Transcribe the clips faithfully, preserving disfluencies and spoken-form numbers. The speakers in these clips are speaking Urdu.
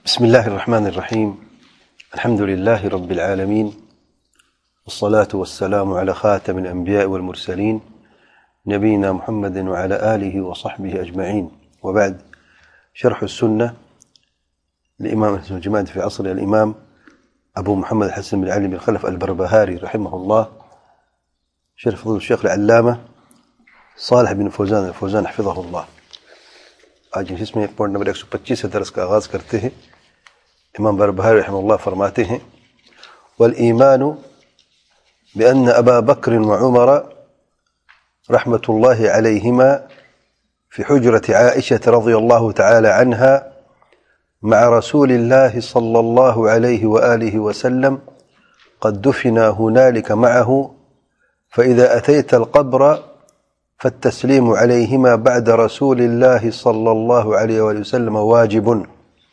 بسم الله الرحمن الرحيم. الحمد لله رب العالمين، والصلاة والسلام على خاتم الأنبياء والمرسلين نبينا محمد وعلى آله وصحبه أجمعين، وبعد. شرح السنة لإمام الجماعة في عصر الإمام أبو محمد الحسن بن علي بن خلف البربهاري رحمه الله، شرح فضل الشيخ العلامة صالح بن فوزان الفوزان حفظه الله. آج اس میں پوائنٹ نمبر ایک سو پچیس سے درس کا آغاز کرتے ہیں. امام بربہاری رحمہ اللہ فرماتے ہیں: والإيمان بأن أبا بكر وعمر رحمة الله عليهما في حجرة عائشة رضي الله تعالى عنها مع رسول الله صلى الله عليه وآله وسلم قد دفنا هنالك معه، فإذا أتيت القبر فالتسليم عليهما بعد رسول الله صلى الله عليه وآله وسلم واجب.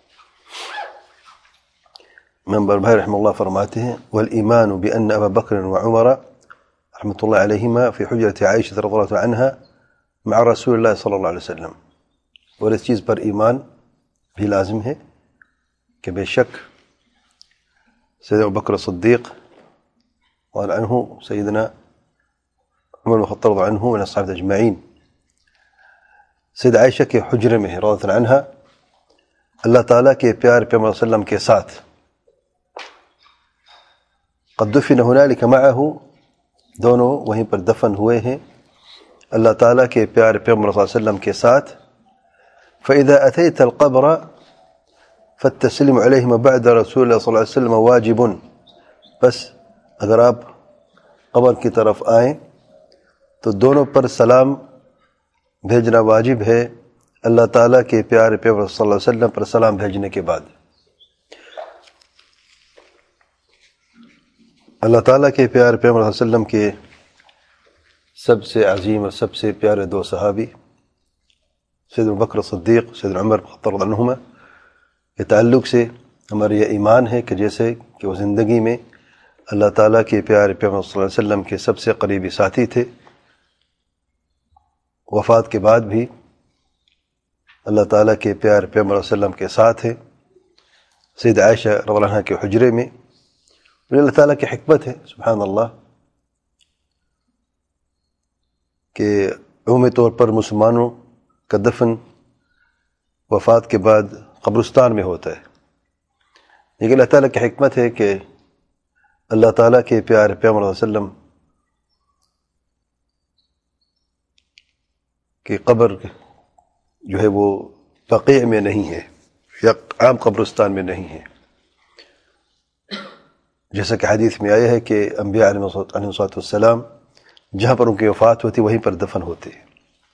من بربهاري رحمه الله فرماته: والإيمان بأن أبا بكر وعمر رحمة الله عليهما في حجرة عائشة رضي الله عنها مع رسول الله صلى الله عليه وسلم. اور اس چیز پر ایمان بھی لازم ہے کہ بے شک سیدنا ابو بکر صدیق قال عنہ سیدنا عمر بن الخطاب رضی اللہ عنہ من الصحابہ اجمعین سید عائشہ کے حجرے میں رضی اللہ عنہا اللہ تعالیٰ کے پیار پیغمبر صلی اللہ علیہ وسلم کے ساتھ قد دفن هنالك معه، دونوں وہیں پر دفن ہوئے ہیں اللہ تعالیٰ کے پیار پیغمبر صلی اللہ علیہ وسلم کے ساتھ. فإذا أتيت القبر فالتسليم عليهما بعد رسول الله صلی اللہ علیہ وسلم واجب. بس اگر آپ قبر کی طرف آئیں تو دونوں پر سلام بھیجنا واجب ہے اللہ تعالیٰ کے پیارے پیغمبر صلی اللہ علیہ وسلم پر سلام بھیجنے کے بعد. اللہ تعالیٰ کے پیارے پیغمبر صلی اللہ علیہ وسلم کے سب سے عظیم اور سب سے پیارے دو صحابی سیدنا ابو بکر صدیق سیدنا عمر بن الخطاب رضی اللہ عنہما کے تعلق سے ہمارا یہ ایمان ہے کہ جیسے کہ وہ زندگی میں اللہ تعالیٰ کے پیارے پیغمبر صلی اللہ علیہ وسلم کے سب سے قریبی ساتھی تھے، وفات کے بعد بھی اللہ تعالیٰ کے پیارے پیغمبر صلی اللہ علیہ وسلم کے ساتھ ہے. سید عائشہ رضی اللہ عنہا کے حجرے میں اللہ تعالیٰ کی حکمت ہے سبحان اللہ کہ عمومی طور پر مسلمانوں کا دفن وفات کے بعد قبرستان میں ہوتا ہے، لیکن اللہ تعالیٰ کی حکمت ہے کہ اللہ تعالیٰ کے پیارے پیغمبر صلی اللہ علیہ وسلم کی قبر جو ہے وہ بقیع میں نہیں ہے یا عام قبرستان میں نہیں ہے، جیسا کہ حدیث میں آیا ہے کہ انبیاء علیہ السلام جہاں پر ان کی وفات ہوتی وہیں پر دفن ہوتے ہیں.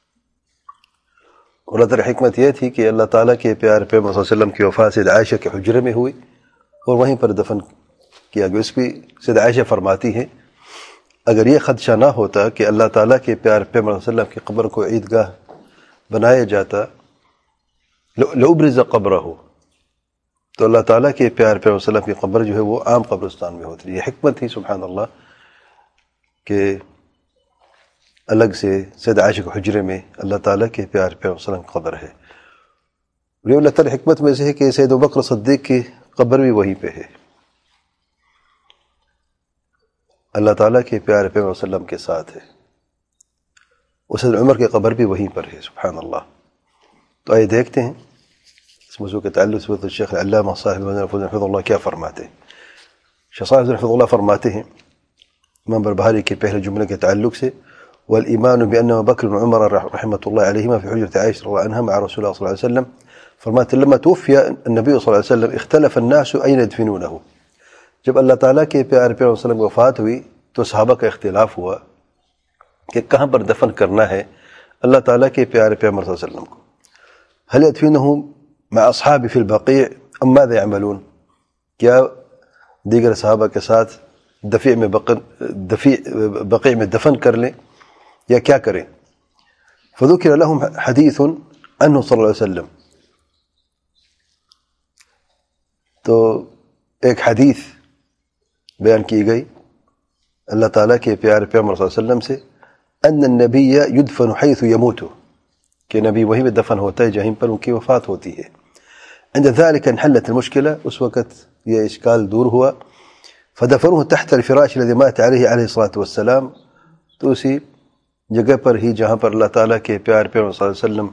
اور اللہ تعالیٰ حکمت یہ تھی کہ اللہ تعالیٰ کے پیارے پیغمبر صلی اللہ علیہ وسلم کی وفات سید عائشہ کے حجرے میں ہوئی اور وہیں پر دفن کیا گیا. اس بھی سید عائشہ فرماتی ہے اگر یہ خدشہ نہ ہوتا کہ اللہ تعالیٰ کے پیارے پیغمبر صلی اللہ علیہ وسلم کی قبر کو عیدگاہ بنایا جاتا لأبرز قبرہ، تو اللہ تعالیٰ کے پیارے پیغمبر صلی اللہ علیہ وسلم کی قبر جو ہے وہ عام قبرستان میں ہوتی. یہ حکمت تھی سبحان اللہ کہ الگ سے سید عائشہ کے حجرے میں اللہ تعالیٰ کے پیارے پیغمبر صلی اللہ علیہ وسلم کی قبر ہے. یہ اللہ تعالیٰ حکمت میں سے ہے کہ سید ابو بکر صدیق کی قبر بھی وہیں پہ ہے، اللہ تعالیٰ کے پیارے پیغمبر صلی اللہ علیہ وسلم کے ساتھ ہے. اور سید عمر کی قبر بھی وہیں پر ہے سبحان اللہ. تو آئیے دیکھتے ہیں اس موضوع کے تعلق سے شیخ علامہ صاحب حفظ اللہ کیا فرماتے ہیں. شیخ صاحب حفظ اللہ فرماتے ہیں امام بربہاری کے پہلے جملے کے تعلق سے: والإيمان بأن أبا بكر وعمر رحمة الله عليهما في حجرة عائشة رضي الله عنها مع رسول الله صلى الله عليه وسلم. فرماتے لما توفي النبي صلى الله عليه وسلم اختلف الناس أين يدفنونه. جب اللہ تعالیٰ کے پیارے پیغمبر صلی اللہ علیہ وسلم کی وفات ہوئی تو صحابہ کا اختلاف ہوا کہ کہاں پر دفن کرنا ہے اللہ تعالیٰ کے پیارے پیغمبر صلی اللہ علیہ وسلم کو. هل يدفنهم مع أصحابه في البقيع أم ماذا يعملون. کیا دیگر صحابہ کے ساتھ دفیع میں دفیع بقیع میں دفن کر لیں یا کیا کریں. فذكر لهم حديث عنه صلی اللہ علیہ وسلم. تو ایک حدیث بیان کی گئی اللہ تعالیٰ کے پیارے پیغمبر صلی اللہ علیہ وسلم سے ان النبی يدفن حيث يموت، کہ نبی وہیں پہ دفن ہوتا ہے جہیں پر ان کی وفات ہوتی ہے. عند ذلك انحلت المشكلة، اس وقت یہ اشکال دور ہوا. فدفنوه تحت الفراش الذي مات عليه عليه الصلاة والسلام، تو اسی جگہ پر ہی جہاں پر اللہ تعالیٰ کے پیار پیغمبر صلی اللہ علیہ وسلم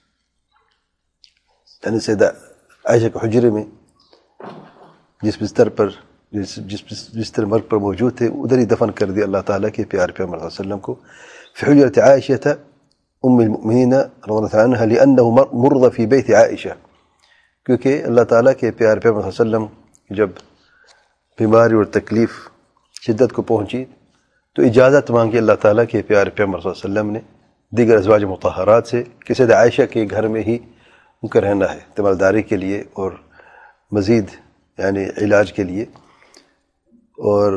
یعنی سیدہ عائشہ کے حجرے میں جس بستر پر جس جس بستر مرگ پر موجود تھے ادھر ہی دفن کر دیا اللہ تعالیٰ کے پیار پیغمبر صلی اللہ علیہ وسلم کو. في حجرة عائشة أم المؤمنين رضي الله عنها لأنه مرضى في بيت عائشة، کیونکہ اللہ تعالیٰ کے پیار پیغمبر صلی اللہ علیہ وسلم جب بیماری اور تکلیف شدت کو پہنچی تو اجازت مانگی اللہ تعالیٰ کے پیار پیغمبر صلی اللہ علیہ وسلم نے دیگر ازواج مطہرات سے کہ سیدہ عائشہ کے گھر میں ہی ان کا رہنا ہے تمالداری کے لیے اور مزید یعنی علاج کے لیے. اور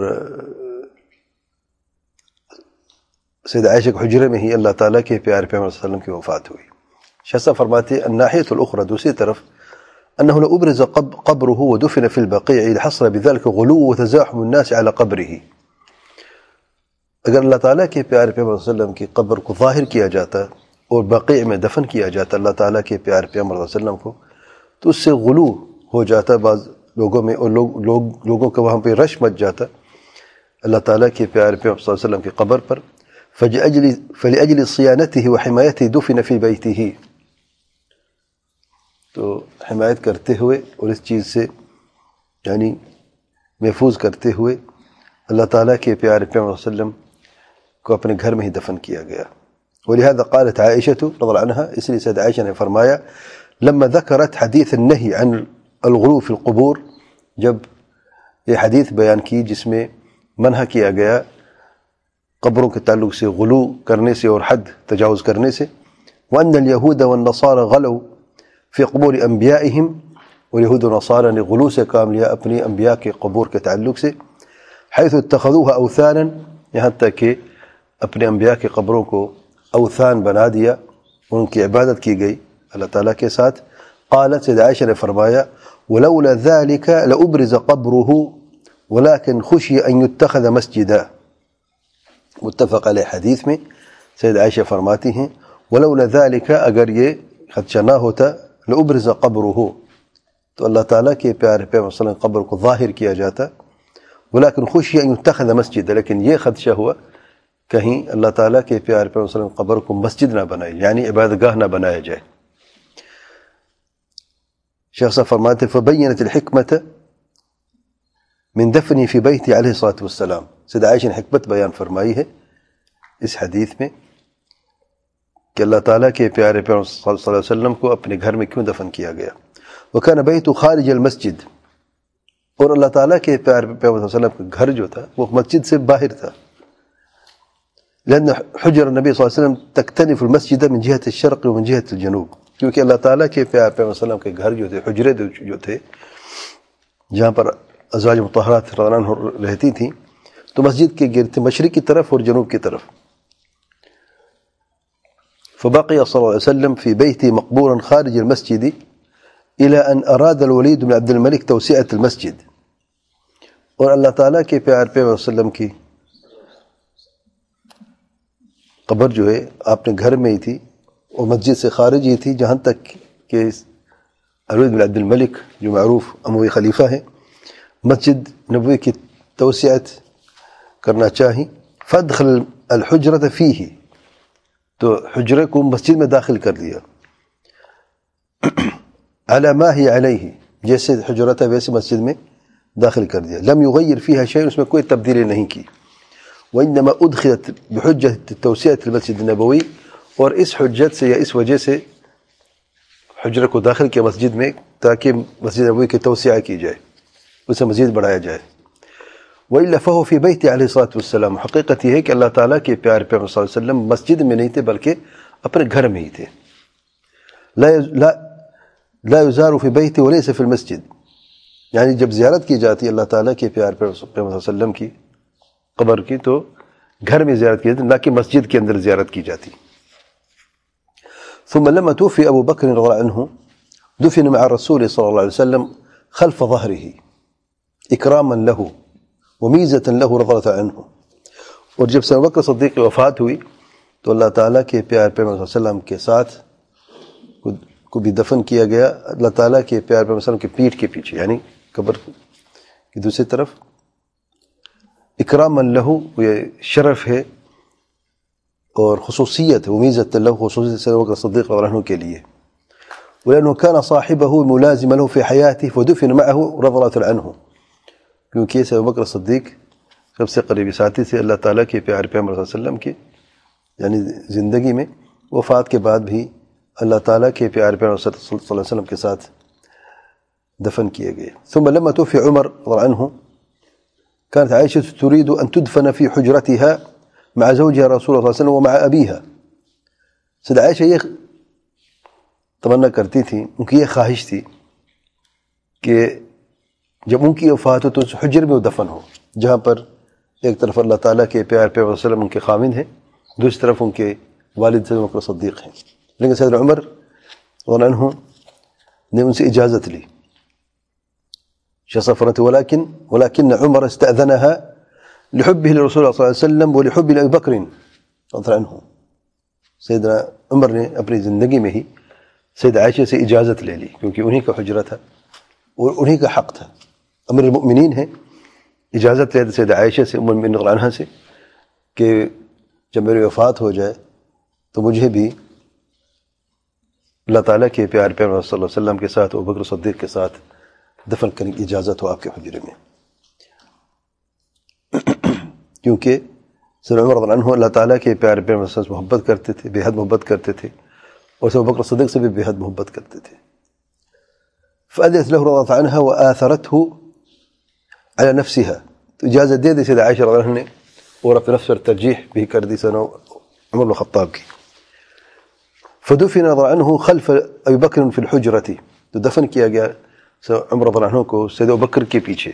سیدہ عائشہ کے حجرے میں ہی اللہ تعالیٰ کے پیار پیغمبر صلی اللہ علیہ وسلم کی وفات ہوئی. شیخ صاحب فرماتے ہیں الناحیة الأخرى، دوسری طرف، أنه لو أبرز قبره ودفن في البقيع لحصل بذلك غلو وتزاحم الناس على قبره. اگر اللہ تعالیٰ کے پیار پیغمبر صلی اللہ علیہ وسلم کی قبر کو ظاہر کیا جاتا اور بقیع میں دفن کیا جاتا اللہ تعالیٰ کے پیار پیغمبر صلی اللہ علیہ وسلم کو، تو اس سے غلو ہو جاتا بعض لوگوں میں، اور لوگ لوگ لوگوں کا وہاں پہ رش مچ جاتا اللہ تعالیٰ کے پیار پیغمبر صلی اللہ علیہ وسلم کی قبر پر. فلأجل فلأجل صيانته وحمايته دفن في بيته، تو حمایت کرتے ہوئے اور اس چیز سے یعنی محفوظ کرتے ہوئے اللہ تعالیٰ کے پیارے پیغمبر صلی اللہ علیہ وسلم کو اپنے گھر میں ہی دفن کیا گیا. ولهذا قالت عائشة رضي الله عنها، اس لیے سیدہ عائشہ نے فرمایا لما ذكرت حديث النهي عن الغلو في القبور، جب یہ حدیث بیان کی جس میں منع کیا گیا قبروں کے تعلق سے غلو کرنے سے اور حد تجاوز کرنے سے. وأن اليهود والنصارى غلوا في قبور انبیائهم، اور یہود و نصارى نے غلو سے کام لیا اپنی انبیاء کے قبور کے تعلق سے، حيث اتخذوها اوثانا، یہاں تک کہ اپنے انبیاء کے قبروں کو اوثان بنا دیا، ان کی عبادت کی گئی اللہ تعالیٰ کے ساتھ. قالت سیدہ عائشہ نے فرمایا ولولا ذلك لأبرز قبره ولكن خشي ان يتخذ مسجدا. متفق علیہ حدیث میں سید عائشہ فرماتی ہیں ولولا ذلك، اگر یہ خدشہ نہ ہوتا، لأبرز قبره، تو اللہ تعالیٰ کے پیارے پیغمبر صلی اللہ علیہ وسلم قبر کو ظاہر کیا جاتا. ولكن خشي ان يتخذ مسجدا، لیکن یہ خدشہ ہوا کہیں اللہ تعالیٰ کے پیارے پیغمبر صلی اللہ علیہ وسلم قبر کو مسجد نہ بنائے، یعنی عبادت گاہ نہ بنایا جائے. شیخ صاحب فرماتے فبینت الحکمت من دفنی فی بیتی علیہ الصلاۃ والسلام، سیدہ عائشہ نے حکمت بیان فرمائی ہے اس حدیث میں کہ اللہ تعالیٰ کے پیارے پیغمبر صلی اللہ علیہ وسلم کو اپنے گھر میں کیوں دفن کیا گیا. وکان بیت خارج المسجد، اور اللہ تعالیٰ کے پیارے پیغمبر صلی اللہ علیہ وسلم کا گھر جو تھا وہ مسجد سے باہر تھا. لأن حجر النبی صلی اللہ علیہ وسلم تکتنف المسجد من جهة الشرق ومن جهة الجنوب، کیونکہ اللہ تعالیٰ کے پیارے پیغمبر صلی اللہ علیہ وسلم کے گھر جو تھے، حجرے جو تھے جہاں پر ازواج مطہرات رضی اللہ عنہ رہتی تھیں، تو مسجد کے گرد تھے مشرق کی طرف اور جنوب کی طرف. فبقي صلى الله عليه وسلم في بيته مقبورا خارج المسجد إلى أن أراد الوليد بن عبد الملك توسعة المسجد. اور اللہ تعالیٰ کے پیار پیغمبر صلی اللہ علیہ وسلم کی قبر جو ہے اپنے گھر میں ہی تھی اور مسجد سے خارج ہی تھی، جہاں تک کہ الولید بن عبد الملک جو معروف اموی خلیفہ ہیں مسجد نبوی کی توسعت کرنا چاہیں. فادخل الحجرة فیہ، تو حجرے کو مسجد میں داخل کر دیا. علی ما ہی علیہ، جیسے حجرہ تھا ویسے مسجد میں داخل کر دیا. لم یغیر فیہا شیء، اس میں کوئی تبدیلی نہیں کی. وانما ادخلت بحجة توسعة المسجد النبوی، اور اس حجت سے یا اس وجہ سے حجرہ کو داخل کیا مسجد میں تاکہ مسجد نبوی کی توسعہ کی جائے، اسے مزید بڑھایا جائے. وإلا فهو في بيت عليه الصلاة والسلام، حقیقت یہ ہے کہ اللہ تعالیٰ کے پیارے پیغمبر صلی اللہ علیہ وسلم مسجد میں نہیں تھے بلکہ اپنے گھر میں ہی تھے. لا لا لا يزار في بيته وليس في المسجد، یعنی جب زیارت کی جاتی اللہ تعالیٰ کے پیارے پیغمبر صلی اللہ علیہ وسلم کی قبر کی تو گھر میں زیارت کی جاتی، نہ کہ مسجد کے اندر زیارت کی جاتی. ثم لما توفي أبو بكر رضي الله عنه دفن مع الرسول صلى الله عليه وسلم خلف ظهره إكراما له وميزة له رضي الله عنه. اور جب سے ابو بکر صدیق کی وفات ہوئی تو اللہ تعالیٰ کے پیار پیغمبر صلی اللہ علیہ وسلم کے ساتھ کو بھی دفن کیا گیا اللہ تعالیٰ کے پیارے پیغمبر صلی اللہ علیہ وسلم کی پیٹھ کے پیچھے، یعنی قبر کی دوسری طرف، اکراما لہو، یہ شرف ہے اور خصوصیت ہے، ومیزت لہو، خصوصیت سے ابو بکر صدیق رضی اللہ عنہ کے لیے، وَلَأَنَّهُ كَانَ صَاحِبَهُ مُلَازِمًا لَهُ فِي حَيَاتِهِ فَدُفِنَ مَعَهُ رَضِيَ اللَّهُ عَنْهُ، کیونکہ اس ابو بکر صدیق سب سے قریبی ساتھی تھے اللہ تعالیٰ کے پیارے پیغمبر صلی اللہ علیہ وسلم کے، یعنی زندگی میں، وفات کے بعد بھی اللہ تعالیٰ کے پیارے پیغمبر صلی اللہ علیہ وسلم کے ساتھ دفن کیے گئے۔ ثم لما توفي عمر رضي الله عنه كانت عائشة تريد أن تدفن في حجرتها مع زوجها رسول الله صلى الله عليه وسلم ومع أبيها۔ سید عائشہ یہ تمنا کرتی تھی، ان کی یہ خواہش تھی کہ جب ان کی وفات ہو تو اس حجر میں وہ دفن ہو، جہاں پر ایک طرف اللہ تعالیٰ کے پیارے پیغمبر صلی اللہ علیہ وسلم ان کے خاوند ہیں، دوسری طرف ان کے والد سیدنا ابو بکر صدیق ہیں۔ لیکن سیدنا عمر رضی اللہ عنہ نے ان سے اجازت لی، شخص فرماتے ولكن ولكن عمر استأذنها لحبه لرسول الله صلى الله عليه وسلم ولحب لأبي بكر رضي الله عنه۔ سیدنا عمر نے اپنی زندگی میں ہی سید عائشہ سے اجازت لے لی، کیونکہ انہی کا حجرہ تھا اور انہی کا حق تھا، امیر المؤمنین ہیں، اجازت لے سید عائشہ سے ام المؤمنین رضی اللہ عنہا سے کہ جب میری وفات ہو جائے تو مجھے بھی اللہ تعالیٰ کے پیارے پیغمبر صلی اللہ علیہ وسلم کے ساتھ ابو بکر صدیق کے ساتھ دفن کرنے کی اجازت ہو آپ کے حجرے میں، کیونکہ سیدنا عمر رضی اللہ عنہ اللہ تعالیٰ کے پیارے پیغمبر صلی اللہ علیہ وسلم سے محبت کرتے تھے، بے حد محبت کرتے تھے، اور ابو بکر صدیق سے بھی بے حد محبت کرتے تھے۔ فأذنت له رضی اللہ عنہ وآثرته على نفسها، تو اجازت دے دی سید عائشہ رضی اللہ عنہ نے اور اپنے نفس پر ترجیح بھی کر دی سیدنا عمر بن الخطاب کی۔ فدفن رضی اللہ عنہ خلف ابی بکر فی الحجرۃ، تو دفن کیا گیا عمر رضی اللہ عنہ کو سید ابو بکر کے پیچھے۔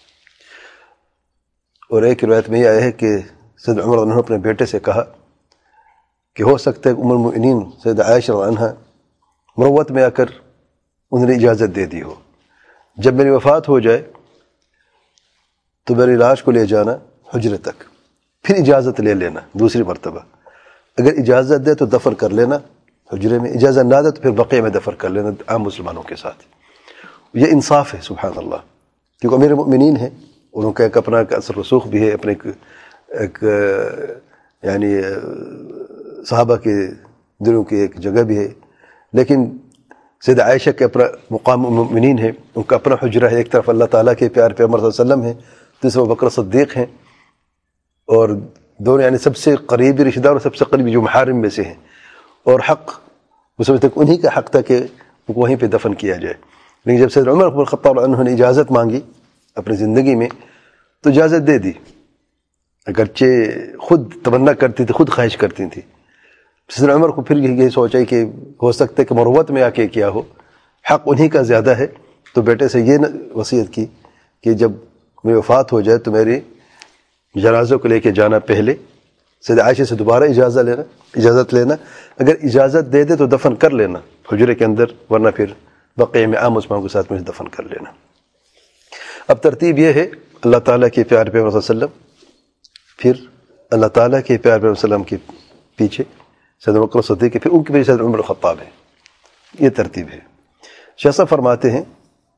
اور ایک روایت میں یہ آیا ہے کہ سید عمر رضی اللہ عنہ اپنے بیٹے سے کہا کہ ہو سکتا ہے کہ ام المؤمنین سید عائشہ رضی اللہ عنہ مروت میں آ کر انہوں نے اجازت دے دی ہو، جب میری وفات ہو جائے تو میری لاش کو لے جانا حجرے تک، پھر اجازت لے لینا دوسری مرتبہ، اگر اجازت دے تو دفن کر لینا حجرے میں، اجازت نہ دے تو پھر بقیع میں دفن کر لینا عام مسلمانوں کے ساتھ۔ یہ انصاف ہے سبحان اللہ، کیونکہ امیر المؤمنین ہیں، انہوں کا ایک اپنا اثر رسوخ بھی ہے، اپنے ایک, ایک یعنی صحابہ کے دلوں کی ایک جگہ بھی ہے، لیکن سید عائشہ کے اپنا مقام المؤمنین ہے، ان کا اپنا حجرہ ہے، ایک طرف اللہ تعالیٰ کے پیارے پیغمبر صلی اللہ علیہ وسلم ہیں، دوسرے ابو بکر صدیق ہیں، اور دونوں یعنی سب سے قریبی رشتہ دار اور سب سے قریبی جو محارم میں سے ہیں، اور حق اس وقت تک انہی کا حق تھا کہ ان کو وہیں پہ دفن کیا جائے۔ لیکن جب سیدنا عمر بن الخطاب عنہ نے اجازت مانگی اپنی زندگی میں تو اجازت دے دی، اگرچہ خود تمنا کرتی تھی، خود خواہش کرتی تھی۔ سیدنا عمر کو پھر یہی سوچا کہ ہو سکتا ہے کہ مروت میں آ کے کیا ہو، حق انہی کا زیادہ ہے، تو بیٹے سے یہ وصیت کی کہ جب میری وفات ہو جائے تو میری جنازوں کو لے کے جانا پہلے، سید عائشہ سے دوبارہ اجازت لینا اجازت لینا اگر اجازت دے دے تو دفن کر لینا حجرے کے اندر، ورنہ پھر بقیع میں عام مسلمانوں کے ساتھ مجھے دفن کر لینا۔ اب ترتیب یہ ہے، اللہ تعالیٰ کے پیارے پیغمبر صلی اللہ علیہ وسلم، پھر اللہ تعالیٰ کے پیارے پیغمبر صلی اللہ علیہ وسلم کے پیچھے سیدنا ابو بکر صدیق کے، پھر ان کے پیچھے سیدنا عمر الخطاب ہے، یہ ترتیب ہے۔ شیخ صاحب فرماتے ہیں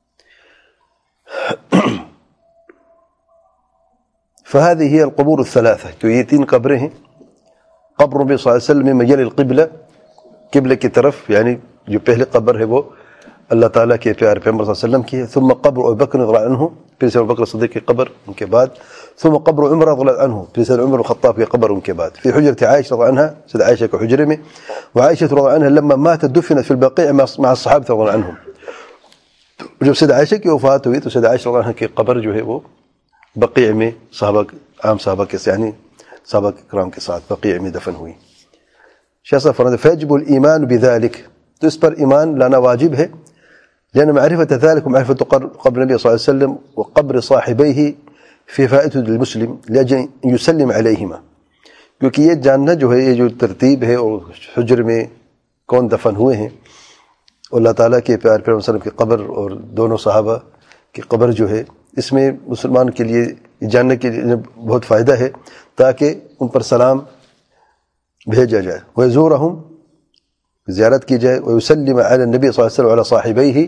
فهذه هي القبور الثلاثة، تو یہ تین قبریں ہیں، قبر نبی صلی اللہ علیہ وسلم میل القبلہ، قبلے کی طرف، یعنی جو پہلے قبر ہے وہ اللہ تعالیٰ کے پیارے پیغمبر صلی اللہ علیہ وسلم کی ہے، ثم قبر ابو بکر رضی اللہ عنہ، پھر سیدنا ابو بکر صدیق کی قبر ان کے بعد، ثم قبر عمر رضی اللہ عنہ، پھر سیدنا عمر الخطاب کی قبر ان کے بعد، پھر حجرت عائشہ رضی اللہ عنہ، سیدنا عائشہ کے حجرے میں، وعائشہ رضی اللہ عنہ لما ماتت دفنت في البقيع مع الصحابة رضی اللہ عنہم، جب سیدنا عائشہ کی وفات ہوئی تو سیدنا عائشہ رضی اللہ عنہ کی قبر جو ہے وہ بقیع میں صحابہ عام صحابہ کے یعنی صحابہ کرام کے ساتھ بقیع میں دفن ہوئی۔ شیخ صاحب فرماتے ہیں فیجب الایمان بذلک، تو اس پر ایمان لانا واجب ہے، لأن معرفة ذلك ومعرفة قبر النبي صلى الله عليه وسلم وقبر صاحبيه في فائدة للمسلم لأجل أن يسلم عليهما، کیونکہ یہ جاننا جو ہے، یہ جو ترتیب ہے اور حجر میں کون دفن ہوئے ہیں، اللہ تعالیٰ کے پیارے پیغمبر صلی اللہ علیہ وسلم کی قبر اور دونوں صحابہ کی قبر جو ہے، اس میں مسلمان کے لیے جاننے کے لیے بہت فائدہ ہے تاکہ ان پر سلام بھیجا جائے۔ وَيَزُورَهُمْ زیارت کی جائے. ویسلم علی النبی صلی اللہ علیہ وسلم علی صاحبیہ،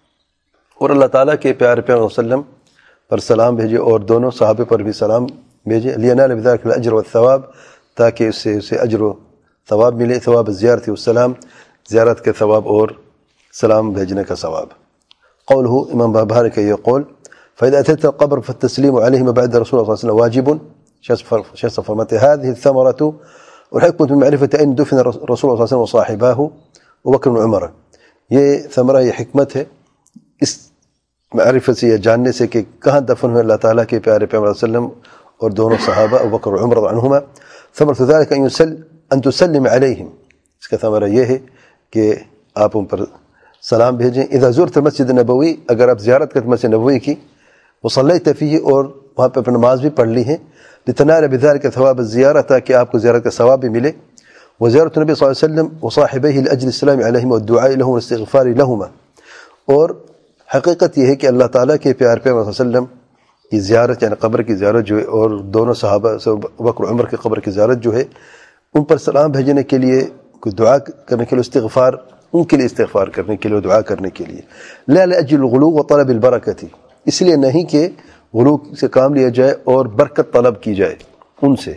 اور اللہ تعالیٰ کے پیارے پیغمبر صلی اللہ علیہ وسلم پر سلام بھیجے اور دونوں صحابے پر بھی سلام بھیجے. لینال بذلک الاجر والثواب، تاکہ اس سے اسے اجر و ثواب ملے. ثواب الزیارت والسلام، زیارت کے ثواب اور سلام بھیجنے کا ثواب. قولہ، امام بابہر کا یہ قول، فإذا أتيت القبر فالتسليم عليهما بعد رسول الله صلى الله عليه وسلم واجب. شخص فرماتے هذه الثمرة والحكمة بمعرفة أين دفن الرسول صلى الله عليه وسلم وصاحباه وبكر وعمر. یہ ثمرہ، یہ حکمت ہے اس معرفت سے، یہ جاننے سے کہ کہاں دفن ہوئے اللہ تعالیٰ کے پیارے پیغمبر صلی اللہ علیہ وسلم اور دونوں صحابہ ابو بکر اور عمر رضی اللہ عنہما. ثمرة ذلك أن يسل أن تسلم عليهم، اس کا ثمرہ یہ ہے کہ آپ ان پر سلام بھیجیں. اذا زرت المسجد النبوی، اگر آپ زیارت کرتے مسجد نبوی کی، وصلیت فیہ، اور وہاں پہ اپنی نماز بھی پڑھ لی ہے، لتنال بذلك ثواب الزیارہ، تاکہ آپ کو زیارت کا ثواب بھی ملے. وزیارت النبی صلی اللہ علیہ وسلم وصاحبیہ لاجل السلام علیہما والدعاء لهم والاستغفار لهما. اور حقیقت یہ ہے کہ اللہ تعالیٰ کے پیار پیغمبر صلی اللہ علیہ وسلم کی زیارت، یعنی قبر کی زیارت جو ہے، اور دونوں صحابہ ابو بکر عمر کی قبر کی زیارت جو ہے، ان پر سلام بھیجنے کے لیے، کوئی دعا کرنے کے لیے، استغفار، ان کے لیے استغفار کرنے کے لیے، دعا کرنے کے لیے. لا لاجل الغلو وطلب البرکۃ، اس لیے نہیں کہ غلو سے کام لیا جائے اور برکت طلب کی جائے ان سے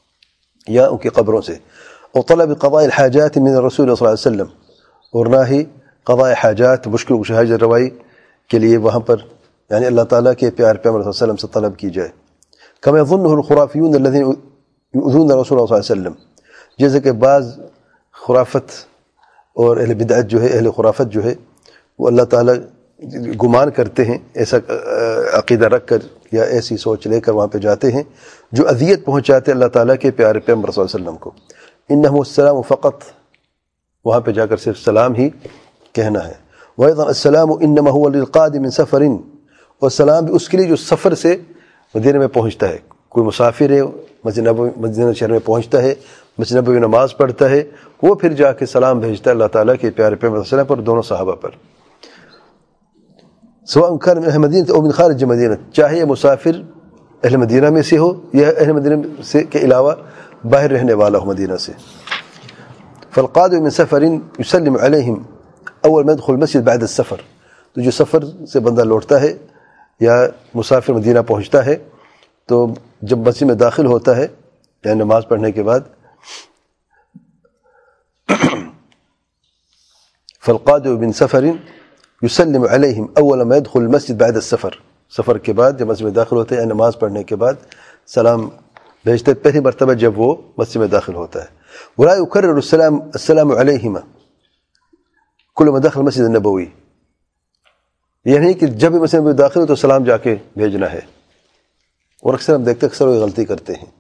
یا ان کی قبروں سے. اور طلب قضاء الحاجات من الرسول صلی اللہ علیہ وسلم، اور نہ ہی قضاء حاجات، مشکل کشا حاجت روائی کے لیے وہاں پر، یعنی اللہ تعالیٰ کے پیار پیغمبر صلی اللہ علیہ وسلم سے طلب کی جائے. كما يظنه الخرافيون الذين يؤذون الرسول صلی اللہ علیہ وسلم، جیسے کہ بعض خرافت اور اہل بدعت جو ہے، اہل خرافت جو ہے، وہ اللہ تعالیٰ گمان کرتے ہیں، ایسا عقیدہ رکھ کر یا ایسی سوچ لے کر وہاں پہ جاتے ہیں جو اذیت پہنچاتے اللہ تعالیٰ کے پیارے پیغمبر صلی اللہ علیہ وسلم کو. انہم السلام فقط، وہاں پہ جا کر صرف سلام ہی کہنا ہے. وَأَيْضًا السلام انما هو للقادم من سفر، اور سلام بھی اس کے لیے جو سفر سے مدینہ میں پہنچتا ہے. کوئی مسافر ہے، مسجد نبوی، مدینہ شہر میں پہنچتا ہے، مسجد نبوی نماز پڑھتا ہے، وہ پھر جا کے سلام بھیجتا ہے اللہ تعالیٰ کے پیارے پیغمبر صلی اللہ علیہ وسلم پر، دونوں صحابہ پر. سواء كان من اہل مدینہ او من خارج مدینہ، چاہے یہ مسافر اہل مدینہ میں سے ہو یا اہل مدینہ سے کے علاوہ باہر رہنے والا ہو مدینہ سے. فالقادم من سفر يسلم عليهم اول ما يدخل المسجد بعد السفر، تو جو سفر سے بندہ لوٹتا ہے یا مسافر مدینہ پہنچتا ہے تو جب مسجد میں داخل ہوتا ہے، یعنی نماز پڑھنے کے بعد، فالقادم من سفر يسلم عليهم اول ما يدخل المسجد بعد السفر، سفر کے بعد جب مسجد میں داخل ہوتے ہیں، نماز پڑھنے کے بعد سلام بھیجتے پہلی مرتبہ جب وہ مسجد میں داخل ہوتا ہے. ولا يكرر السلام السلام عليهما كل ما دخل المسجد النبوي، یعنی کہ جب بھی مسجد میں داخل ہو تو سلام جا کے بھیجنا ہے. اور اکثر ہم دیکھتے اکثر وہ غلطی کرتے ہیں،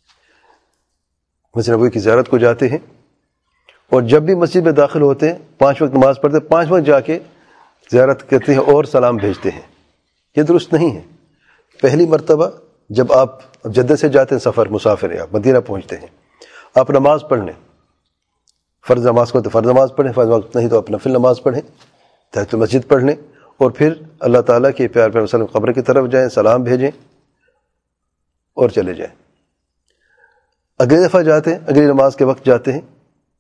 مسجد نبوی کی زیارت کو جاتے ہیں اور جب بھی مسجد میں داخل ہوتے ہیں، پانچ وقت نماز پڑھتے ہیں، پانچ وقت جا کے زیارت کرتے ہیں اور سلام بھیجتے ہیں. یہ درست نہیں ہے. پہلی مرتبہ جب آپ جدہ سے جاتے ہیں سفر، مسافر ہیں، آپ مدینہ پہنچتے ہیں، آپ نماز پڑھ لیں، فرض نماز کو تو فرض نماز پڑھیں، فرض وقت نہیں تو آپ نفل نماز پڑھیں، تحیۃ المسجد پڑھ لیں، اور پھر اللہ تعالیٰ کے پیار پیغمبر صلی اللہ علیہ وسلم قبر کی طرف جائیں، سلام بھیجیں اور چلے جائیں. اگلی دفعہ جاتے ہیں، اگلی نماز کے وقت جاتے ہیں،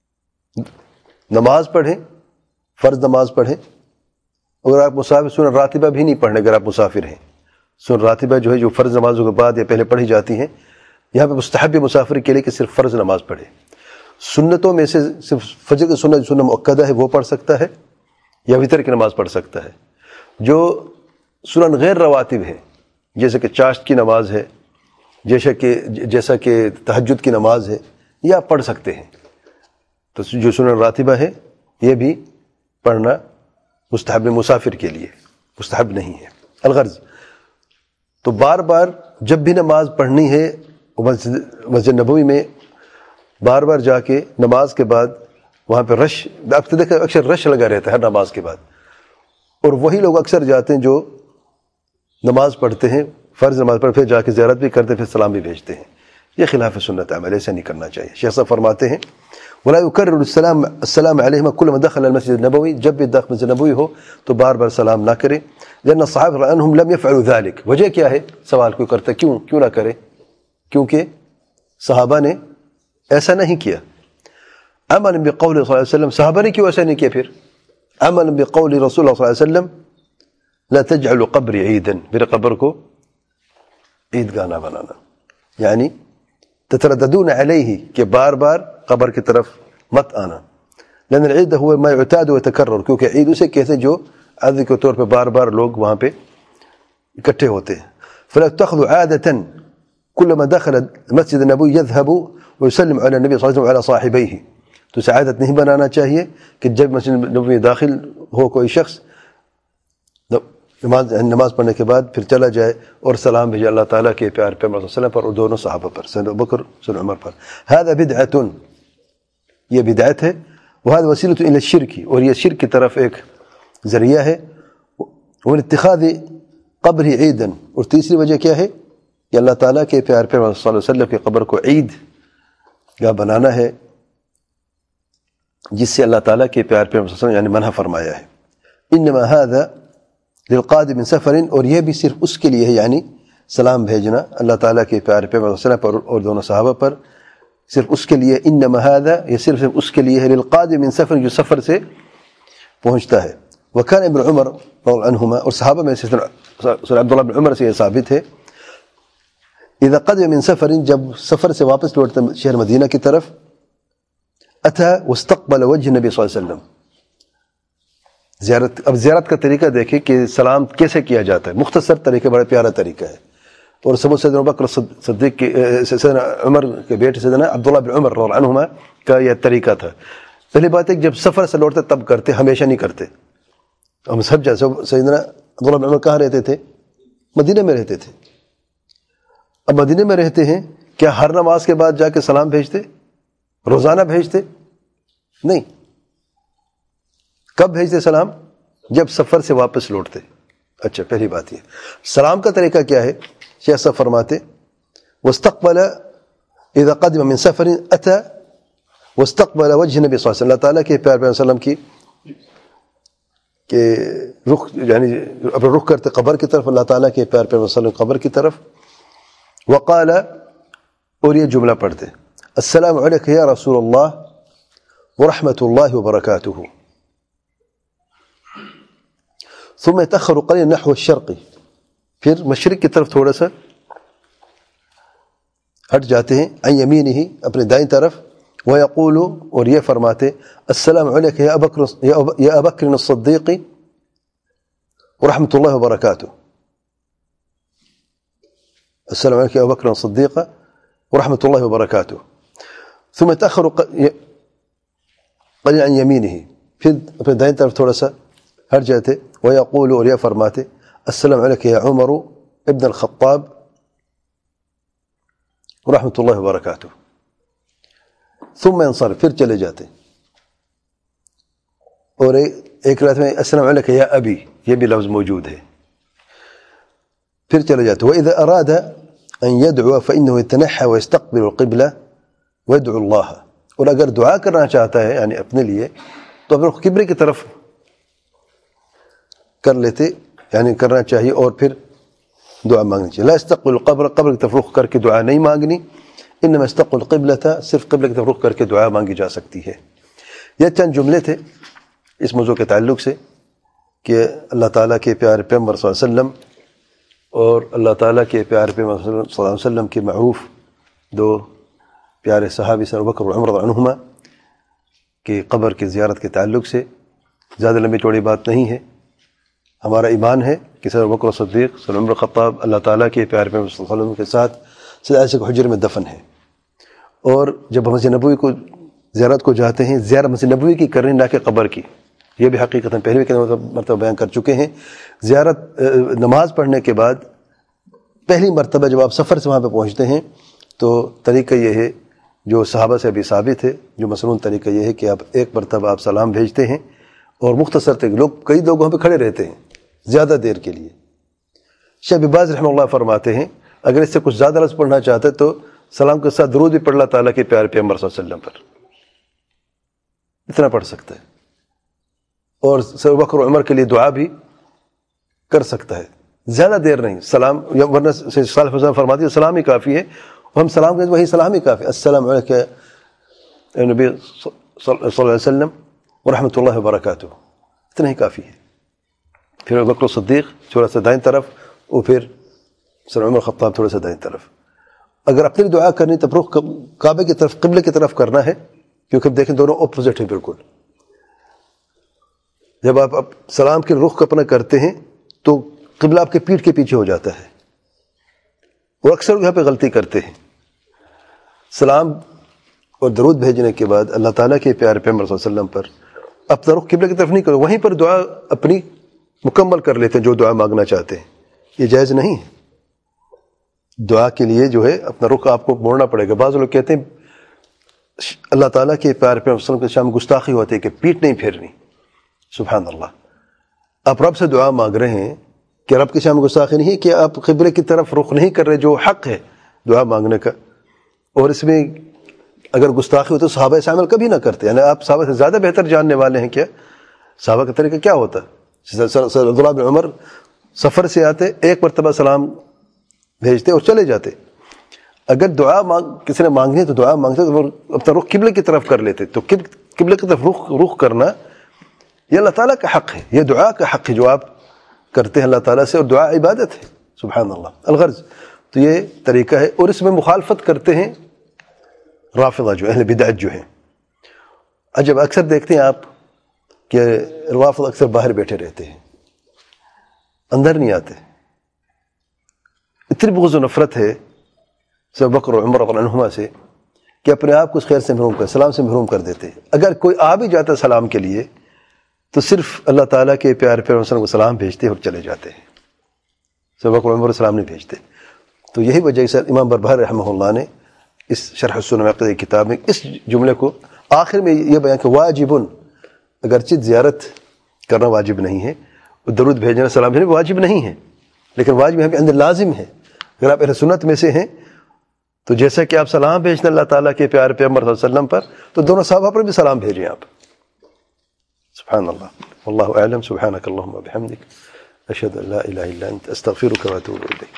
نماز پڑھیں، فرض نماز پڑھیں. اگر آپ مسافر، سنن راتبہ بھی نہیں پڑھنے اگر آپ مسافر ہیں. سنن راتبہ جو ہے جو فرض نمازوں کے بعد یا پہلے پڑھی جاتی ہیں، یہاں پہ مستحب مسافر کے لیے کہ صرف فرض نماز پڑھے. سنتوں میں سے صرف فجر کی سنت سنت مؤکدہ ہے وہ پڑھ سکتا ہے یا وتر کی نماز پڑھ سکتا ہے. جو سنن غیر رواتب ہے، جیسے کہ چاشت کی نماز ہے، جیسا کہ جیسا کہ تہجد کی نماز ہے، یہ آپ پڑھ سکتے ہیں. تو جو سنن راتبہ ہے یہ بھی پڑھنا مستحب مسافر کے لیے، مستحب نہیں ہے. الغرض تو بار بار جب بھی نماز پڑھنی ہے مسجد مسجد نبوی میں، بار بار جا کے نماز کے بعد وہاں پہ رش، آپ دیکھیں اکثر رش لگا رہتا ہے ہر نماز کے بعد، اور وہی لوگ اکثر جاتے ہیں جو نماز پڑھتے ہیں، فرض نماز پڑھ پھر جا کے زیارت بھی کرتے ہیں، پھر سلام بھی بھیجتے ہیں. یہ خلاف سنت عمل، ایسا نہیں کرنا چاہیے. شیخ صاحب فرماتے ہیں ولا يكرر السلام السلام عليهما كل ما دخل المسجد النبوي، جب بھی داخل مسجد نبوی ہو تو بار بار سلام نہ کرے. لأن الصحابة عنهم لم يفعلوا ذلك، وجہ کیا ہے؟ سوال کوئی کرتا کیوں کیوں نہ کرے؟ کیونکہ صحابہ نے ایسا نہیں کیا. عمل بقول صلی اللہ علیہ وسلم، صحابہ نے کیوں ایسا نہیں کیا؟ پھر عمل بقول رسول اللہ صلی اللہ علیہ وسلم لا تجعلوا قبری عیدا، میرے قبر کو عید گاہ نہ بنانا، یعنی تترددون علیہ کہ بار بار قبر کی طرف مت آنا، لأن العید هو ما يعتاد ويتكرر، کیونکہ عید اسے کہتے ہیں جو عادت کے طور پہ بار بار لوگ وہاں پہ اکٹھے ہوتے ہیں. فلا تأخذوا عادة كلما دخل المسجد النبوي يذهب ويسلم على النبي صلى الله عليه وسلم وعلى صاحبيه، تو اسے عادت نہیں بنانا چاہیے کہ جب مسجد نبوی داخل ہو کوئی شخص نماز نماز پڑھنے کے بعد پھر چلا جائے اور سلام بھیجے اللہ تعالیٰ کے پیار پیغمبر صلی اللہ علیہ وسلم پر اور دونوں صحابہ پر، سیدنا ابوبکر سیدنا عمر پر. هذا بدعة، یہ بدعت ہے. وهذا وسیلة الى الشرك، اور یہ شرک کی طرف ایک ذریعہ ہے. ومن اتخاذ قبر عیدا، اور تیسری وجہ کیا ہے کہ اللہ تعالیٰ کے پیار پیغمبر صلی اللہ علیہ وسلم کی قبر کو عید کا بنانا ہے، جس سے اللہ تعالیٰ کے پیار پیغمبر صلی اللہ علیہ وسلم یعنی منع فرمایا ہے. انما هذا للقادم من سفر، اور یہ بھی صرف اس کے لیے ہے، یعنی سلام بھیجنا اللہ تعالیٰ کے پیار پیغمبر صلی اللہ علیہ وسلم پر اور دونوں صحابہ پر، صرف اس کے لیے. انما هذا، یہ صرف صرف اس کے لیے ہے، للقادم من سفر، جو سفر سے پہنچتا ہے. وكان ابن عمر رضی اللہ عنہما، اور صحابہ میں سے سر عبداللہ بن عمر سے یہ ثابت ہے، اذا قدم من سفر، جب سفر سے واپس لوٹتا شہر مدینہ کی طرف، اتى واستقبل وجه النبی صلی اللہ علیہ وسلم. زیارت، اب زیارت کا طریقہ دیکھیں کہ سلام کیسے کیا جاتا ہے، مختصر طریقہ، بڑا پیارا طریقہ ہے. اور سب سیدنا ابوبکر صدیق کے سیدنا عمر کے بیٹے سیدنا عبداللہ بن عمر رضی اللہ عنہما کا یہ طریقہ تھا. پہلی بات ہے کہ جب سفر سے لوٹتے تب کرتے، ہمیشہ نہیں کرتے. ہم سب جیسے سیدنا عبداللہ بن عمر کہاں رہتے تھے؟ مدینہ میں رہتے تھے. اب مدینہ میں رہتے ہیں، کیا ہر نماز کے بعد جا کے سلام بھیجتے؟ روزانہ بھیجتے؟ نہیں. کب بھیجتے سلام؟ جب سفر سے واپس لوٹتے. اچھا، پہلی بات یہ. سلام کا طریقہ کیا ہے؟ شیخ صاحب فرماتے واستقبل اذا قدم من سفر اتى واستقبل وجه النبي صلی اللہ علیہ وسلم، اللہ تعالیٰ کے پیار پیغمبر صلی اللہ علیہ وسلم کی کہ رخ، یعنی اپنا رخ کرتے قبر کی طرف، اللہ تعالیٰ کے پیار پیغمبر صلی اللہ علیہ وسلم قبر کی طرف. وقال، اور یہ جملہ پڑھتے السلام علیک یا رسول اللہ ورحمۃ اللہ وبرکاتہ. ثم يتأخر قليلا نحو الشرق، پھر مشرق کی طرف تھوڑا سا ہٹ جاتے ہیں، عن یمینہ، اپنے دائیں طرف. ويقول، اور یہ فرماتے السلام علیک یا ابکر یا ابکر الصدیق ورحمۃ اللہ وبرکاتہ. السلام علیک یا ابکر الصدیق ورحمۃ اللہ وبرکاتہ. ثم يتأخر قليلا عن یمینہ، پھر اپنے دائیں طرف تھوڑا سا ہٹ جاتے. ويقول، اور یہ فرماتے السلام علیک یا عمر ابن الخطاب ورحمۃ اللہ وبرکاتہ. ثم ينصرف، پھر چلے جاتے. اور ایک روایت میں السلام علیک یا ابی، یہ بھی لفظ موجود ہے. پھر چلے جاتے. وإذا أراد أن يدعو فإنه يتنحى ويستقبل القبلة ويدعو الله، اور اگر دعا کرنا چاہتا ہے یعنی اپنے لیے تو اپنے قبلے کی طرف کر لیتے، یعنی کرنا چاہیے اور پھر دعا مانگنی چاہیے. لا استقبل القبر، قبر کی طرف رخ کر کے دعا نہیں مانگنی. انما استقبل القبلة، صرف قبلے کی طرف رخ کر کے دعا مانگی جا سکتی ہے. یہ چند جملے تھے اس موضوع کے تعلق سے کہ اللہ تعالیٰ کے پیارے پیغمبر صلی اللہ علیہ وسلم اور اللہ تعالیٰ کے پیارے پیغمبر صلی اللہ علیہ وسلم کے معروف دو پیارے صحابی سر ابو بکر و عمر رضی اللہ عنہما کی قبر کی زیارت کے تعلق سے. زیادہ لمبی چوڑی بات نہیں ہے. ہمارا ایمان ہے کہ سر ابو بکر صدیق، سر عمر خطاب اللہ تعالیٰ کے پیارے پیغمبر صلی اللہ علیہ وسلم کے ساتھ سید عائشہ کے حجر میں دفن ہے. اور جب ہم مسجد نبوی کو زیارت کو جاتے ہیں، زیارت مسجد نبوی کی کریں نہ کہ قبر کی. یہ بھی حقیقت پہلے بھی مرتبہ بیان کر چکے ہیں. زیارت نماز پڑھنے کے بعد پہلی مرتبہ جب آپ سفر سے وہاں پہ پہنچتے ہیں تو طریقہ یہ ہے جو صحابہ سے ابھی ثابت ہے، جو مسنون طریقہ یہ ہے کہ آپ ایک مرتبہ آپ سلام بھیجتے ہیں اور مختصر تک لوگ کئی لوگ وہاں پہ کھڑے رہتے ہیں زیادہ دیر کے لیے. شیخ ابن باز رحمہ اللہ فرماتے ہیں اگر اس سے کچھ زیادہ لفظ پڑھنا چاہتے تو سلام کے ساتھ درود بھی پڑھ اللہ تعالیٰ کے پیارے پیغمبر صلی اللہ علیہ وسلم پر، اتنا پڑھ سکتا ہے. اور سر ابو بکر و عمر کے لیے دعا بھی کر سکتا ہے، زیادہ دیر نہیں. سلام، ورنہ صالح حسین فرماتی ہے سلام ہی کافی ہے. ہم سلام کریں وہی سلام ہی کافی. السلام علیکم نبی صلی اللہ علیہ وسلم ورحمۃ اللہ وبرکاتہ، اتنا ہی کافی ہے. پھر ابو بکر صدیق تھوڑا سا دائیں طرف، اور پھر سر عمر خطاب تھوڑا سا دائیں طرف. اگر اپنی دعا کرنی تو رخ کعبے کی طرف، قبلے کی طرف کرنا ہے، کیونکہ دیکھیں دونوں اپوزٹ ہیں بالکل. جب آپ سلام کے رخ اپنا کرتے ہیں تو قبلہ آپ کے پیٹھ کے پیچھے ہو جاتا ہے، اور اکثر یہاں پہ غلطی کرتے ہیں. سلام اور درود بھیجنے کے بعد اللہ تعالیٰ کے پیارے پیغمبر صلی اللہ علیہ وسلم پر اپنا رخ قبلے کی طرف نہیں کرو، وہیں پر دعا اپنی مکمل کر لیتے ہیں جو دعا مانگنا چاہتے ہیں. یہ جائز نہیں ہے. دعا کے لیے جو ہے اپنا رخ آپ کو موڑنا پڑے گا. بعض لوگ کہتے ہیں اللہ تعالیٰ کے پیارے پیغمبر صلی اللہ علیہ وسلم کے شام گستاخی ہوتی ہے کہ پیٹھ نہیں پھیرنی. سبحان اللہ. آپ رب سے دعا مانگ رہے ہیں کہ رب کے شام گستاخی نہیں ہے کہ آپ قبلے کی طرف رخ نہیں کر رہے، جو حق ہے دعا مانگنے کا. اور اس میں اگر گستاخی ہو تو صحابہ سے عمل کبھی نہ کرتے. یعنی آپ صحابہ سے زیادہ بہتر جاننے والے ہیں. کیا صحابہ کا طریقہ کیا ہوتا؟ عبداللہ بن عمر سفر سے آتے، ایک مرتبہ سلام بھیجتے اور چلے جاتے. اگر دعا مانگ کسی نے مانگنی ہے تو دعا مانگتے تو وہ اپنا رخ قبلے کی طرف کر لیتے. تو قبلے کی طرف رخ رخ کرنا یہ اللہ تعالیٰ کا حق ہے، یہ دعا کا حق ہے جو آپ کرتے ہیں اللہ تعالیٰ سے، اور دعا عبادت ہے. سبحان اللہ. الغرض تو یہ طریقہ ہے. اور اس میں مخالفت کرتے ہیں رافضہ جو اہل بدعت جو ہیں. عجب اکثر دیکھتے ہیں آپ کہ روافض اکثر باہر بیٹھے رہتے ہیں، اندر نہیں آتے. اتنی بغض و نفرت ہے ابو بکر اور عمر رضی اللہ عنہما سے کہ اپنے آپ کو اس خیر سے محروم کر، سلام سے محروم کر دیتے. اگر کوئی آ بھی جاتا ہے سلام کے لیے تو صرف اللہ تعالیٰ کے پیارے پیغمبر صلی اللہ علیہ وسلم کو سلام بھیجتے اور چلے جاتے ہیں. ابو بکر اور عمر سلام نہیں بھیجتے. تو یہی وجہ سے امام بربہاری رحمہ اللہ نے اس شرح السنہ عقیدہ کتاب میں اس جملے کو آخر میں یہ بیان کہ واجبن، اگرچہ زیارت کرنا واجب نہیں ہے، درود بھیجنا سلام بھیجنا واجب نہیں ہے، لیکن واجب یہاں پہ اندر لازم ہے. اگر آپ اہل سنت میں سے ہیں تو جیسا کہ آپ سلام بھیجنا اللہ تعالیٰ کے پیارے پیغمبر صلی اللہ علیہ وسلم پر، تو دونوں صحابہ پر بھی سلام بھیجیں آپ. سبحان اللہ. واللہ اعلم. سبحانک اللہم وبحمدک، اشہد ان لا الہ الا انت، استغفرک واتوب الیک.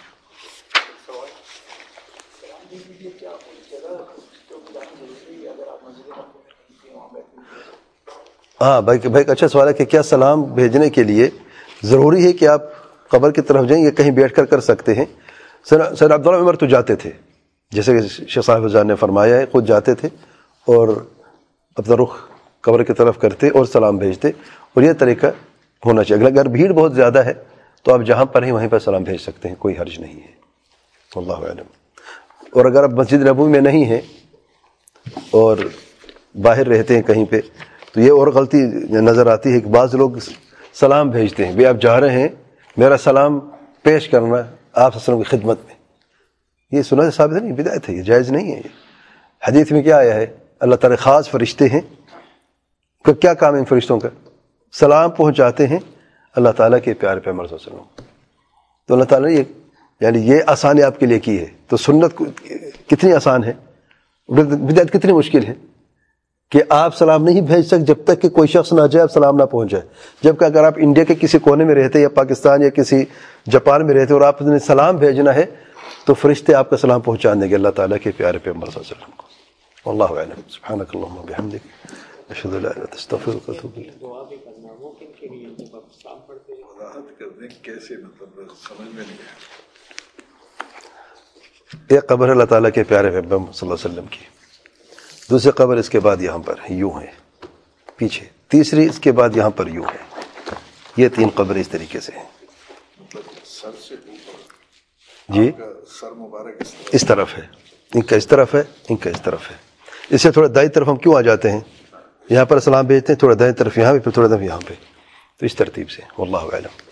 ہاں بھائی بھائی اچھا سوال ہے کہ کیا سلام بھیجنے کے لیے ضروری ہے کہ آپ قبر کی طرف جائیں یا کہیں بیٹھ کر کر سکتے ہیں؟ سر سر عبداللہ عمر تو جاتے تھے، جیسے کہ شیخ صاحب فضان نے فرمایا ہے، خود جاتے تھے اور اپنا رخ قبر کی طرف کرتے اور سلام بھیجتے. اور یہ طریقہ ہونا چاہیے. اگر بھیڑ بہت زیادہ ہے تو آپ جہاں پر ہیں وہیں پر سلام بھیج سکتے ہیں، کوئی حرج نہیں ہے. واللہ اعلم. اور اگر آپ مسجد نبوی میں نہیں ہیں اور باہر رہتے ہیں کہیں پہ تو یہ اور غلطی نظر آتی ہے کہ بعض لوگ سلام بھیجتے ہیں، بھی آپ جا رہے ہیں میرا سلام پیش کرنا آپ صلی اللہ علیہ وسلم کی خدمت میں. یہ سنت ثابت نہیں، بدعت ہے، یہ جائز نہیں ہے. یہ حدیث میں کیا آیا ہے؟ اللہ تعالیٰ خاص فرشتے ہیں، کیا کام ہے ان فرشتوں کا؟ سلام پہنچاتے ہیں اللہ تعالیٰ کے پیارے پیغمبر صلی اللہ علیہ وسلم. تو اللہ تعالیٰ نے یہ یعنی یہ آسانی آپ کے لیے کی ہے. تو سنت کتنی آسان ہے، بدعت کتنی مشکل ہے کہ آپ سلام نہیں بھیج سکتے جب تک کہ کوئی شخص نہ جائے، آپ سلام نہ پہنچ جائے. جبکہ اگر آپ انڈیا کے کسی کونے میں رہتے یا پاکستان یا کسی جاپان میں رہتے اور آپ نے سلام بھیجنا ہے تو فرشتے آپ کا سلام پہنچا دیں گے اللہ تعالیٰ کے پیارے پیغمبر صلی اللہ علیہ وسلم کو. واللہ اعلم. سبحانک اللہم وبحمدک، اشہد ان لا الہ الا انت، استغفرک واتوب الیک. دعا بھی کرنا ممکن کے لیے جب آپ سلام پڑھتے ہیں وضاحت کر دیں کیسے، مطلب سمجھ میں نہیں آیا. ایک قبر ہے اللہ تعالیٰ کے پیارے پیغمبر صلی اللہ علیہ وسلم کی، دوسری قبر اس کے بعد یہاں پر یوں ہے پیچھے، تیسری اس کے بعد یہاں پر یوں ہے. یہ تین قبریں اس طریقے سے ہیں. مطلب سر سے اوپر جی آپ کا سر مبارک اس طرح اس طرف ہے، ان کا اس طرف ہے، ان کا اس طرف ہے. اس سے تھوڑا دائیں طرف ہم کیوں آ جاتے ہیں؟ یہاں پر سلام بھیجتے ہیں، تھوڑا دائیں طرف یہاں پہ، پھر تھوڑا دائیں یہاں پہ. تو اس ترتیب سے. واللہ اعلم.